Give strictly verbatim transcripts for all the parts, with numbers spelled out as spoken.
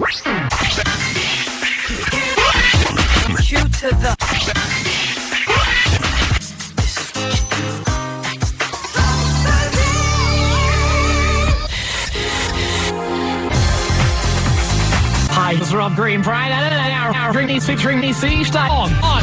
True to the Hi, this is Rob Green, Brian, and our, our Britney featuring D C. Start on, on.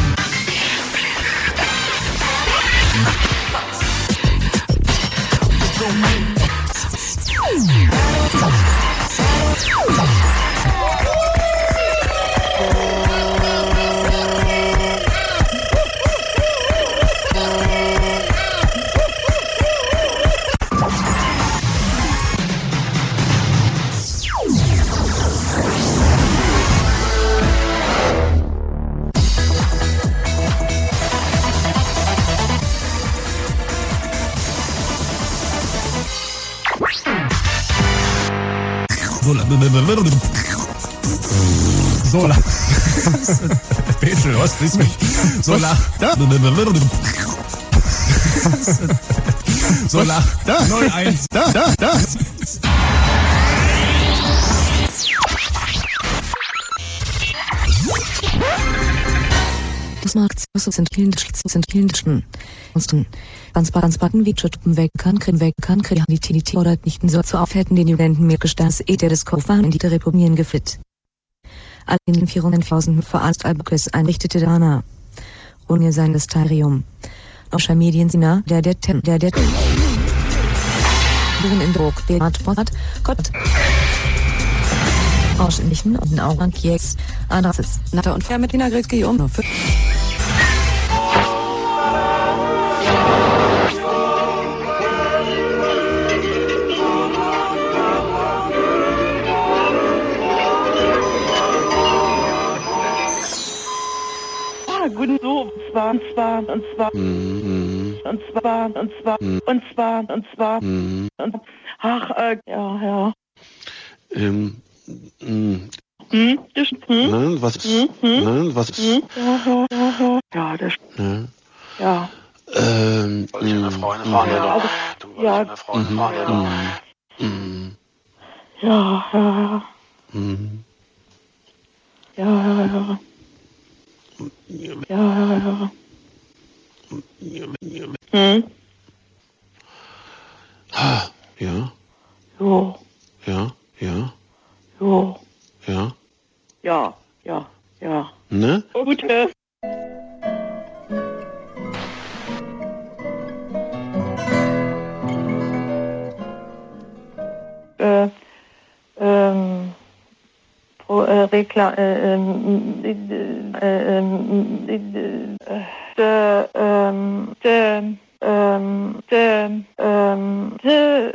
Sola. Peter, was ist mich? Sola. Sola. null eins. Da, da, da. Das macht sind vielen sind vielen Monstern. Transparenz-Backen wie Schuppen weg kann, Krim weg kann, Kreativität fordert nicht so zu aufhätten den Jugenden mit Gestas Ether des Kofan in die Republiken gefit. All in vierhunderttausend verarzt Albuquerque einrichtete Dana. Ohne sein Starium. Oscher Mediensina, der der Tem, der der Buren in Druck, der Artsport, Gott. Ausschnittlichen und Augen Kieks, Adresses, Natter und Fair mit Wiener Gritzki um nur für. Guten so, und zwar, und zwar, und zwar, Mhm. und zwar, und zwar, Mhm. und zwar, und zwar, Mhm. und ach, äh, ja, ja. Ähm, mh. Hm, das, hm, Ne, was ist? hm, hm, Ne, was ist? hm, ja, ja, ja, ja, ja, das, Ne? ja. Ähm, Wollte ich eine Freundin mh. fahren, Ja, ja, also, du wolltest ja, eine Freundin Mhm. fahren, ja, Mhm. Mhm. ja, ja, Mhm. ja, ja, ja, ja, ja, ja. Hm, Ha, ja, jo, ja, ja, jo, ja. ja, ja, ja. Ne? Gut, äh, äh, ähm, pro, äh, Rekla, äh, ähm, äh, ähm, äh, äh, ähm, ähm, ähm, ähm, ähm, äh,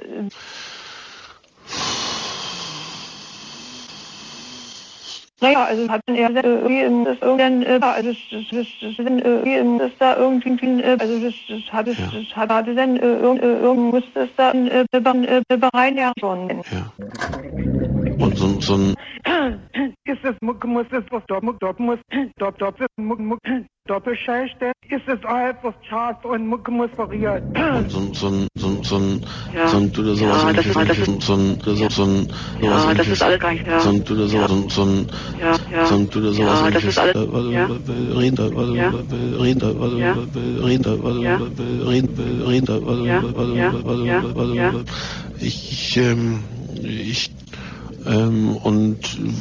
naja, also hat er irgendwie in das irgendein, äh, also das, das, das, das, wenn irgendwie in das da irgendwie, äh, also das, das hat es, Ja. das hat hatte dann äh, irgend, äh, irgend muss das da in äh, Bereich äh, ja schon. Ja. Und so, so ein, Ist es muss es was dort dort muss dort dort Doppelscheiß, ist es halt was Charts und muss variiert. und so, so ein, so, so ein, Ja. so ein, du oder sowas Ja, das ähnliches, ist- das ähnliches, so ein, so, so ein, sowas Ja, das ähnliches, ist alles gar nicht, ja. so ein, du oder sowas, so ein, Ja, ja. so ein, du oder sowas Ja, das ähnliches, ist alles- Äh, warte, ja. warte, reden da, warte, Ja. warte, reden da, warte, Ja. warte, reden da, warte, Ja. warte, reden, reden da, warte, Ja. warte, Ja. warte, Ja. warte, Ja. warte, ich, ich, ähm, ich, ähm, und,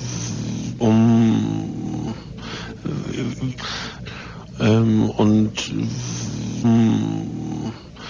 um, ähm, und, ähm,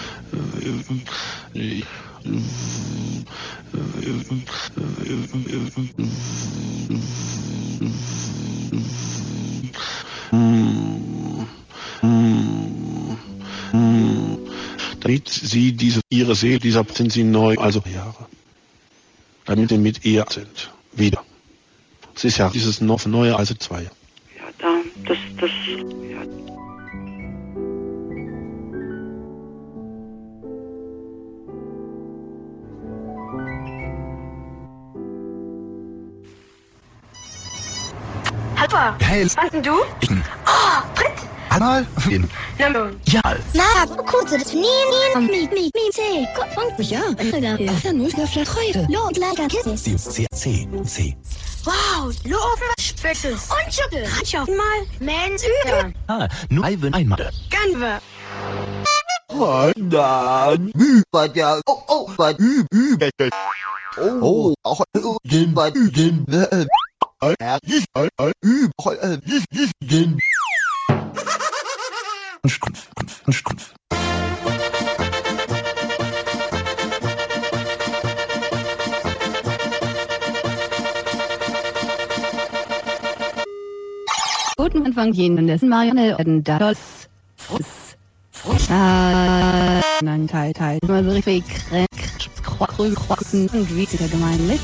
damit sie diese ihre Seele, dieser sind sie neu, also Jahre, damit sie mit ihr sind, wieder. Es ist ja dieses noch neue als zwei. Ja, da, das, das, ja. Hallo. Hey, Was denn du? ich, Oh, Fritz. einmal, in, Na, ja, Na, kurze das nie nie mi mi mi C. Und ja, da ist ja nur für Freude. Lo, leider Kissen. C, C, C, C. Wow, Laufen, Spitzes und Schuppe. Ich auf mal Mensüder. Ah, nur einmal. Ganwe. Dann über der oh oh bei über oh auch den bei den er ist über den Stumpf, stumpf. Guten Anfang jenen des Marianne Dados. Ah, nein, Teil, Teil. Immer so richtig kröchen und wie ist der gemeinlich?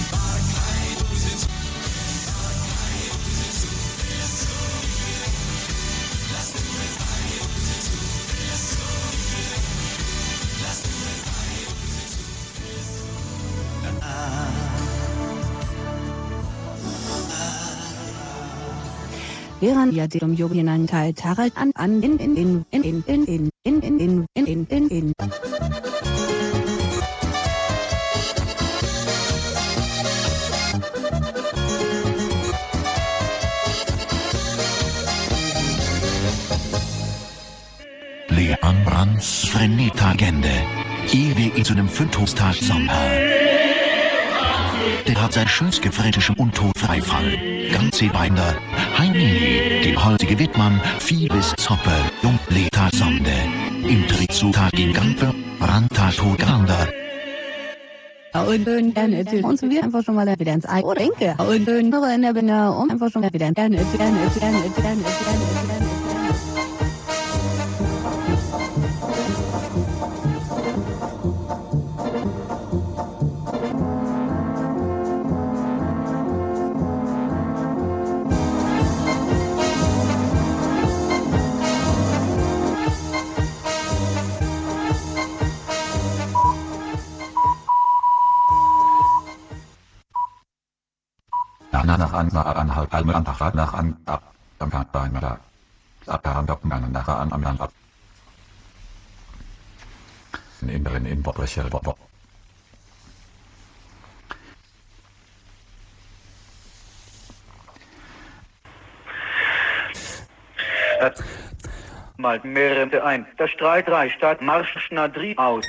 Während ja dem Jungen Teil Tarek an an in in in in in in in in in in in in Leon Brands Frenetagende. Ehe wir ihn zu dem Fünftagstag Sommer. Der hat sein schönst gefrätischem Untot Freifall. Ganze Binder. Heini, die heutige Wittmann, vieles Zoppe, Jungleter Sonde. Im Trizutag in Gampe, Brandtag tot Grander. und schön gerne uns wir einfach schon mal wieder ins Ei denke und schön in der Binne um einfach schon wieder gerne gerne gerne gerne gerne gerne nach nach an nach an halb an nach nach nach an ab am kann beim da ab da ab an nach an am ab in in in Bobrecher Bob mal mehrere ein der Streit drei Stadt Marsch Schnadri aus.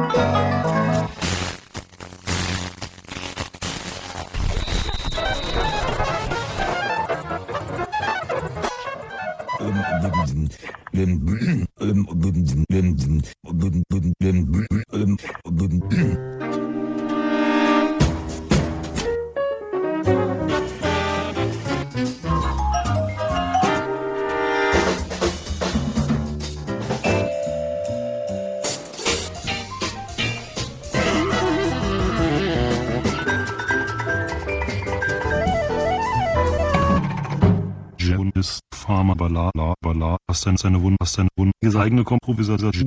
Farmer Bala Bala was denn seine Wunde was seine Wunde eigene Kompromisation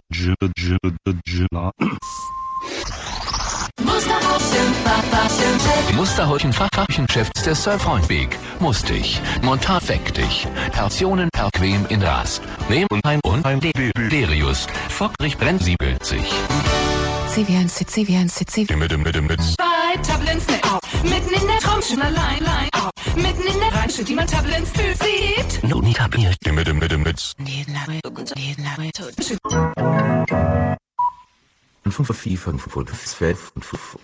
Musterhäutchen Fachfachchenchef der Surfreundweg. Mustig. Montat weck dich. Hertionen perquem in Rast. Nehm und heim und heim Derius. Fockrich brennt siebelt sich. C W eins, C W eins, C W eins. Mit dem, mit dem, mit. Zwei Tablins mit auf. Mitten in der Traumschen allein, allein auf. Mitten in der Reinsche, die man Tablins sieht. Nun nicht tabliert. Mit dem, mit dem, mit. fünf, vier, fünf, fünf, zwölf und fünf.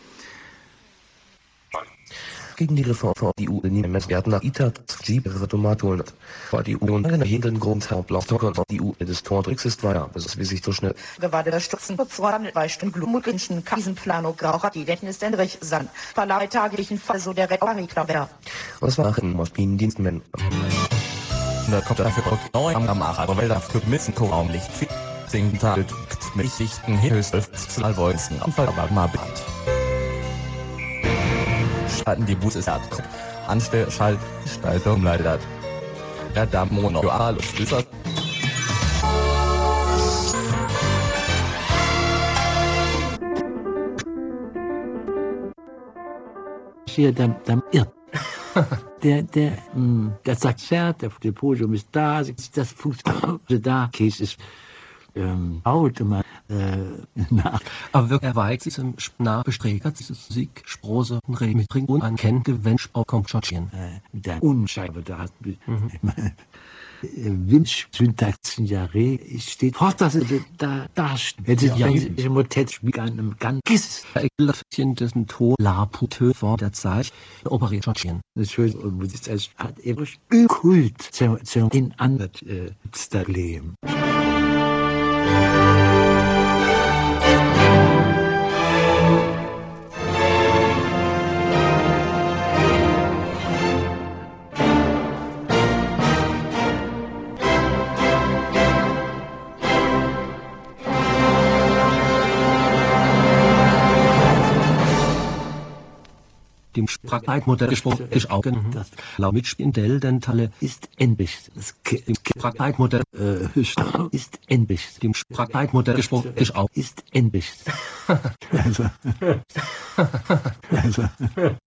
Gegen die Reform von die U N Messgärtner Ita Jeep Tomatolen war die U N eine jeden Grund Hauptlaufstock und die U N des Tortricks ist weiter das ist wie sich so schnell gerade der Stutzen bezwaren bei Stundenglumutlichen Krisenplanung Graucher die Detten ist endlich san verlei taglichen Fall so der Retorikler was war in Maschinendienstmen da kommt dafür neu am Macher aber weil dafür missen Raumlicht singen Tag mit Sichten höchst Salvoisten Anfall aber mal bekannt Schalten die Bus ist hat Anstell Schalt Gestaltung leidet der Damonoal ist hier der der der der der Saxert der Podium ist da das Fuß da Käse ist ähm, Auto mal äh, nach. Aber wirklich erweigt sich im Nachbestreger, dieses Musik, Sprose, Reden mit Bringen und ein Kennt, Gewinsch, auch kommt Schotschen. Äh, mit der Unscheibe, da hat, mhm. ich meine, Winch, Syntax, Jahre, steht fort, dass er da, da steht. Jetzt ist ja ein Motet, mit einem ganz Giss. Ich will das dessen Ton, La Pute, vor der Zeit, operiert Schotschen. Das ist schön, und das ist als, hat eben Kult, in anderen, äh, Problem. Dem Sprachleitmodell gesprochen ist auch das laut Mitspielen der Talle ist endlich. Das Sprachleitmodell äh, ist endlich. Dem Sprachleitmodell gesprochen ist auch ist endlich. Also, also